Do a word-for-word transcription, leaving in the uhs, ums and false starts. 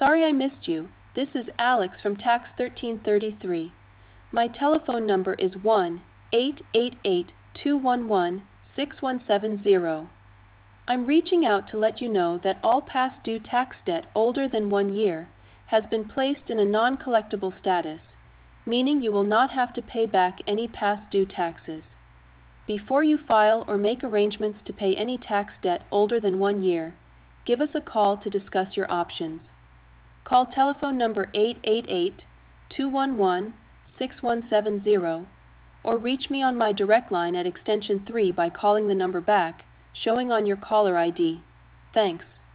Sorry I missed you. This is Alex from Tax thirteen thirty-three. My telephone number is one eight eight eight, two one one, six one seven zero. I'm reaching out to let you know that all past due tax debt older than one year has been placed in a non-collectible status, meaning you will not have to pay back any past due taxes. Before you file or make arrangements to pay any tax debt older than one year, give us a call to discuss your options. Call telephone number eight eight eight, two one one, six one seven zero or reach me on my direct line at extension three by calling the number back, showing on your caller I D. Thanks.